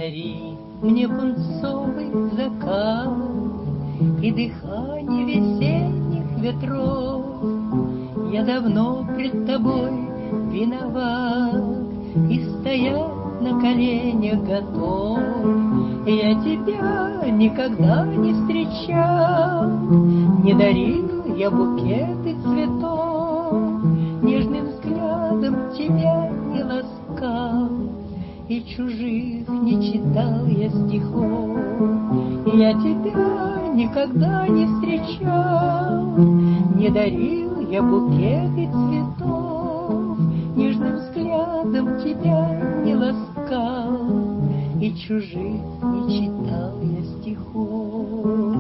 Подари мне пунцовый закат и дыхание весенних ветров. Я давно пред тобой виноват и стоять на коленях готов. Я тебя никогда не встречал, не дарил я букеты цветов, нежным взглядом тебя не ласкал, и чужих не читал я стихов. Я тебя никогда не встречал, не дарил я букеты цветов, нежным взглядом тебя не ласкал, и чужих не читал я стихов.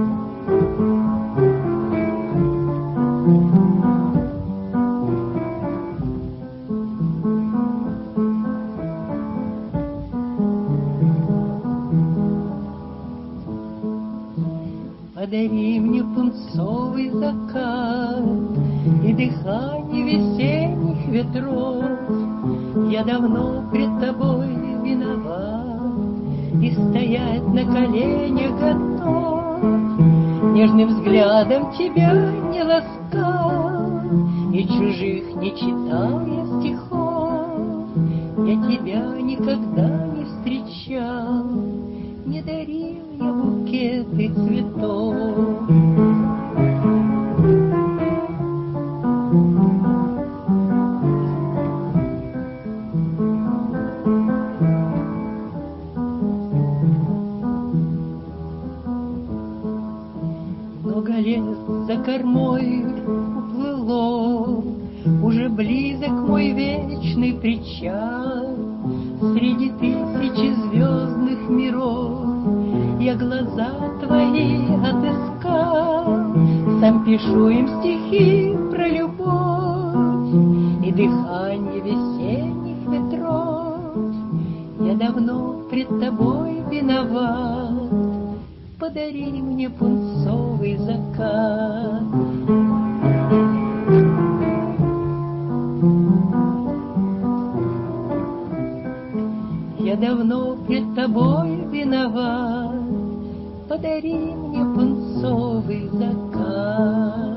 Подари мне пунцовый закат и дыхание весенних ветров. Я давно пред тобой виноват и стоять на коленях готов. Нежным взглядом тебя не ласкал, и чужих не читал я стихов. Я тебя никогда не встречал, не дарил я букеты цветов. Много лет за кормой уплыло, уже близок мой вечный причал. Среди тысячи звездных миров я глаза твои отыскал. Сам пишу им стихи про любовь и дыхание весенних ветров. Я давно пред тобой виноват, подари мне пунцовый закат. Я давно пред тобой виноват, подари мне пунцовый закат.